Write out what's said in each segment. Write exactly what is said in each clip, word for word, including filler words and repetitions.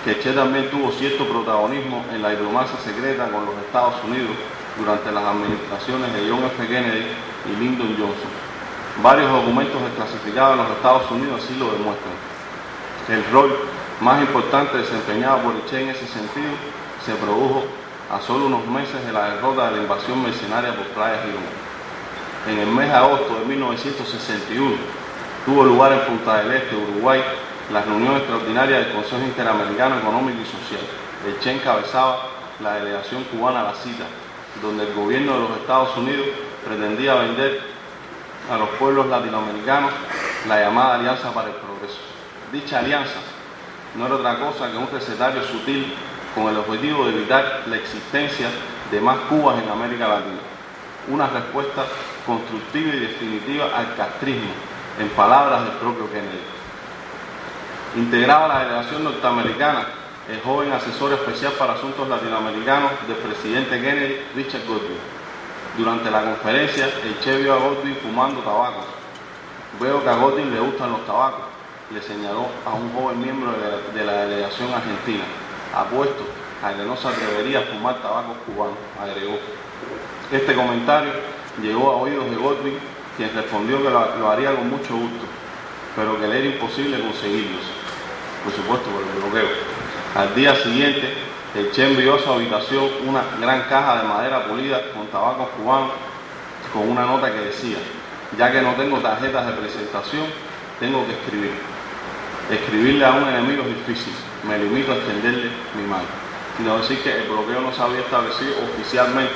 que Che también tuvo cierto protagonismo en la diplomacia secreta con los Estados Unidos durante las administraciones de John F. Kennedy y Lyndon Johnson. Varios documentos desclasificados en los Estados Unidos así lo demuestran. El rol más importante desempeñado por Che en ese sentido se produjo a solo unos meses de la derrota de la invasión mercenaria por Playa Girón. En el mes de agosto de mil novecientos sesenta y uno tuvo lugar en Punta del Este, Uruguay, la reunión extraordinaria del Consejo Interamericano Económico y Social. El Che encabezaba la delegación cubana a la cita, donde el gobierno de los Estados Unidos pretendía vender a los pueblos latinoamericanos la llamada Alianza para el Progreso. Dicha alianza no era otra cosa que un recetario sutil con el objetivo de evitar la existencia de más Cubas en América Latina. Una respuesta constructiva y definitiva al castrismo, en palabras del propio Kennedy. Integraba la delegación norteamericana el joven asesor especial para asuntos latinoamericanos del presidente Kennedy, Richard Godwin. Durante la conferencia, el Che vio a Godwin fumando tabaco. Veo que a Godwin le gustan los tabacos, le señaló a un joven miembro de la, de la delegación argentina. Apuesto a que no se atrevería a fumar tabacos cubanos, agregó. Este comentario llegó a oídos de Godwin, quien respondió que lo, lo haría con mucho gusto, pero que le era imposible conseguirlos, por supuesto por el bloqueo. Al día siguiente, el Che envió a su habitación una gran caja de madera pulida con tabacos cubanos, con una nota que decía: ya que no tengo tarjetas de presentación, tengo que escribir. Escribirle a un enemigo es difícil, me limito a extenderle mi mano. Quiero decir que el bloqueo no se había establecido oficialmente,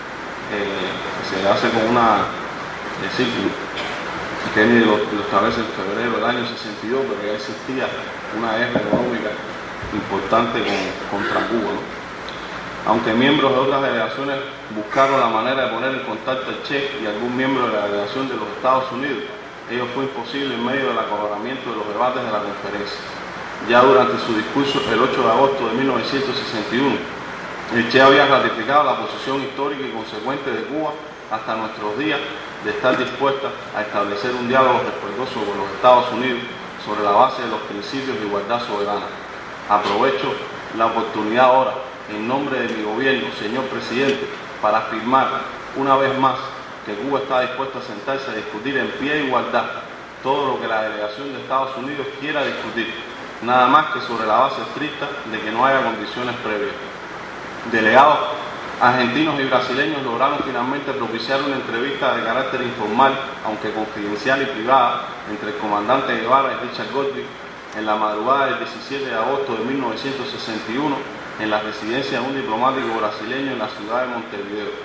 eh, se hace con una de círculo. Kennedy lo, lo establece en febrero del año sesenta y dos, pero ya existía una guerra económica importante con, contra Cuba, ¿no? Aunque miembros de otras delegaciones buscaron la manera de poner en contacto al Che y algún miembro de la delegación de los Estados Unidos, ello fue imposible en medio del acaloramiento de los debates de la conferencia. Ya durante su discurso el ocho de agosto de mil novecientos sesenta y uno, el Che había ratificado la posición histórica y consecuente de Cuba hasta nuestros días de estar dispuesta a establecer un diálogo respetuoso con los Estados Unidos sobre la base de los principios de igualdad soberana. Aprovecho la oportunidad ahora, en nombre de mi gobierno, señor presidente, para afirmar una vez más que Cuba está dispuesta a sentarse a discutir en pie de igualdad todo lo que la delegación de Estados Unidos quiera discutir, nada más que sobre la base estricta de que no haya condiciones previas. Delegados argentinos y brasileños lograron finalmente propiciar una entrevista de carácter informal, aunque confidencial y privada, entre el comandante Guevara y Richard Godwin en la madrugada del diecisiete de agosto de mil novecientos sesenta y uno en la residencia de un diplomático brasileño en la ciudad de Montevideo.